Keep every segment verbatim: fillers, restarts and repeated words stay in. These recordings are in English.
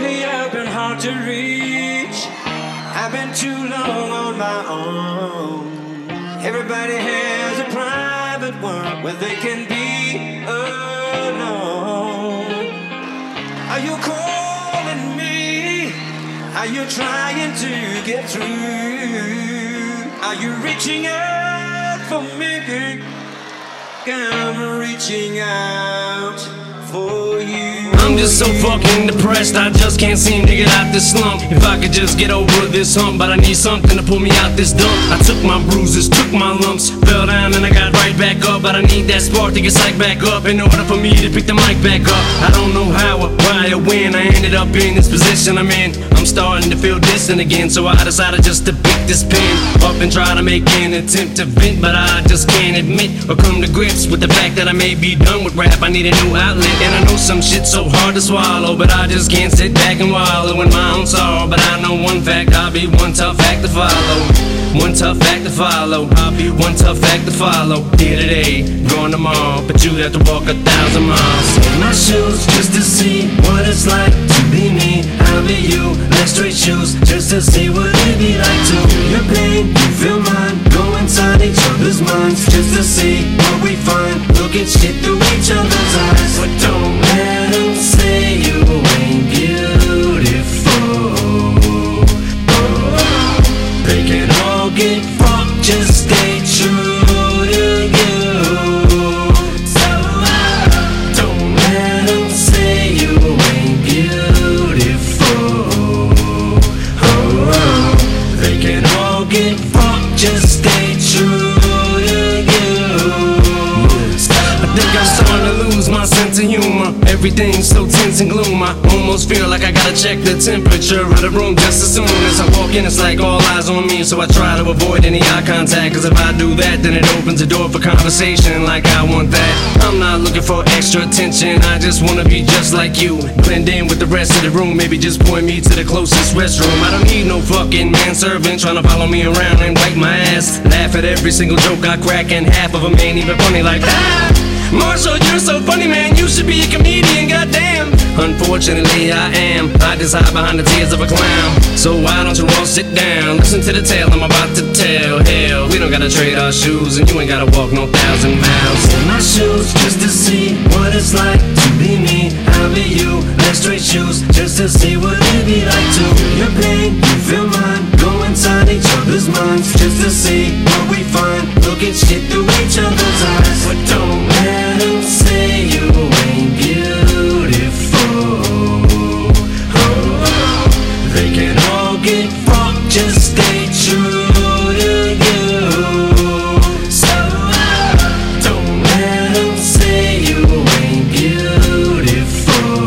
Lately I've been hard to reach. I've been too long on my own. Everybody has a private world where they can be alone. Are you calling me? Are you trying to get through? Are you reaching out for me? I'm reaching out for you. I'm just so fucking depressed, I just can't seem to get out this slump. If I could just get over this hump, but I need something to pull me out this dump. I took my bruises, took my lumps, fell down and I got right back up. But I need that spark to get psyched back up in order for me to pick the mic back up. I don't know how or why or when I ended up in this position I'm in. I'm starting to feel distant again, so I decided just to pick this pen up and try to make an attempt to vent. But I just can't admit or come to grips with the fact that I may be done with rap. I need a new outlet, and I know some shit's so hard to swallow, but I just can't sit back and wallow in my own sorrow. But I know one fact, I'll be one tough act to follow. One tough act to follow. I'll be one tough act to follow. Here today, gone tomorrow, but you'd have to walk a thousand miles in my shoes just to see what it's like to be me. I'll be you, like straight shoes, just to see what it'd be like to feel your pain, you feel mine. Go inside each other's minds just to see what we find. Look at shit through each other's eyes, but don't let them say you ain't beautiful. Oh, they can all get fucked, just stay true to you. So uh, don't let them say you ain't beautiful. Oh, they can all get fucked, just stay true to you. I think I'm starting to lose my sense of humor. Everything's so tense and gloom. I almost feel like I gotta check the temperature of the room just as soon as I walk in. It's like all eyes on me, so I try to avoid any eye contact. Cause if I do that, then it opens the door for conversation like I want that. I'm not looking for extra attention, I just wanna be just like you. Blend in with the rest of the room, maybe just point me to the closest restroom. I don't need no fucking manservant trying to follow me around and wipe my ass. Laugh at every single joke I crack, and half of them ain't even funny like that. Marshall, you're so funny, man, you should be a comedian, goddamn. Unfortunately, I am. I just hide behind the tears of a clown. So why don't you all sit down, listen to the tale I'm about to tell. Hell, we don't gotta trade our shoes, and you ain't gotta walk no thousand miles in my shoes just to see what it's like to be me. I'll be you, like straight shoes, just to see what it'd be like to feel your pain, you feel mine. Go inside each other's minds just to see what we find. Look at shit through each other's eyes, but don't let them say you ain't beautiful. Oh, they can all get fucked, just stay true to you. So uh, don't let them say you ain't beautiful.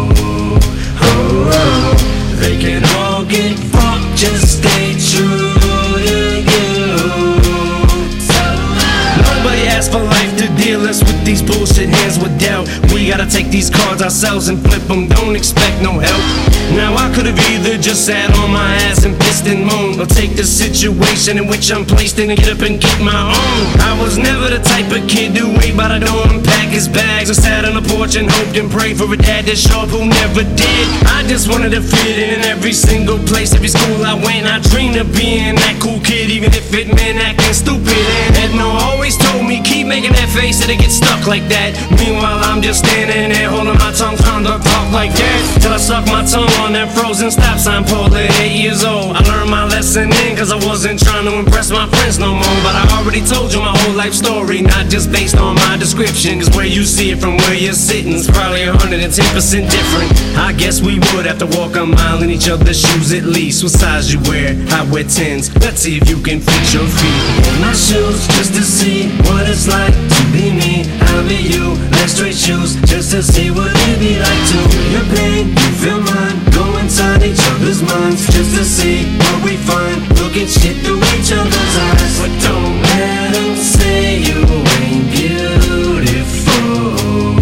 Oh, they can all get fucked, just stay true to you. So uh, nobody asked for life to deal us with these bullshit hands with doubt. We gotta take these cards ourselves and flip them, don't expect no help. Now I could've either just sat on my ass and pissed and moaned, or take the situation in which I'm placed in and get up and get my own. I was never the type of kid to wait by the door and pack his bags, or sat on the porch and hoped and prayed for a dad that's sharp who never did. I just wanted to fit in every single place, every school I went. I dreamed of being that cool kid, even if it meant acting stupid. And Edna always told me, keep making that face, it'll get stuck like that. Meanwhile I'm just standing there holding my tongue, trying to talk like that, till I suck my tongue on that frozen stop sign pole at eight years old. I learned my lesson then, cause I wasn't trying to impress my friends no more. But I already told you my whole life story, not just based on my description. Cause where you see it from where you're sitting is probably one hundred ten percent different. I guess we would have to walk a mile in each other's shoes at least. What size you wear? I wear tens. Let's see if you can fit your feet in my shoes just to see what it's like to be me. I'll be you, like straight shoes, just to see what it'd be like to feel your pain, you feel mine. Go inside each other's minds just to see what we find. Look at shit through each other's eyes, but don't let them say you ain't beautiful.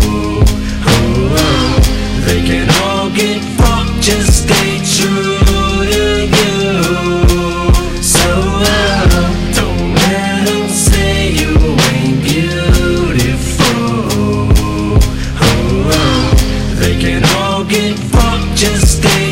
Oh, they can all get fucked, just stay true to you. So uh, don't let them say you ain't beautiful. Oh, they can all get fucked, just stay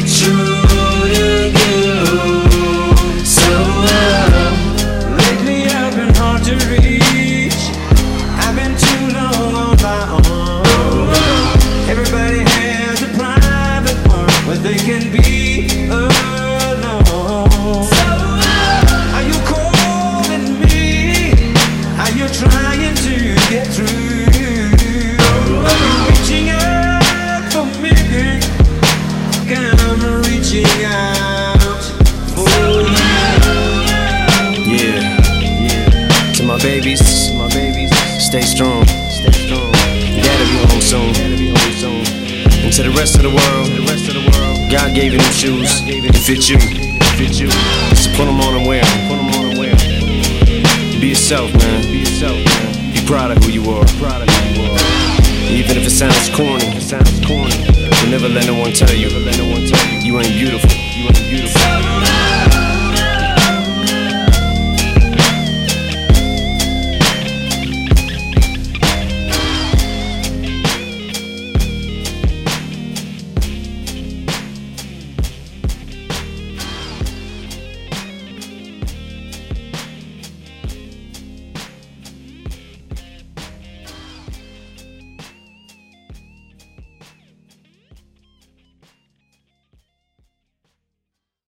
reaching out for you. Yeah, yeah. To my babies, to my babies, stay strong, stay strong. Dad'll be home soon, dad'll be home soon. And to the rest of the world, the rest of the world, God gave you them shoes to fit you, fit you. So put them on and wear them, put them on and wear them. Be yourself, man. Be yourself, man. Be proud of who you are. Proud of who you are. Even if it sounds corny, it sounds corny. But never let no one tell you, never let no one tell you, you ain't beautiful. You ain't beautiful.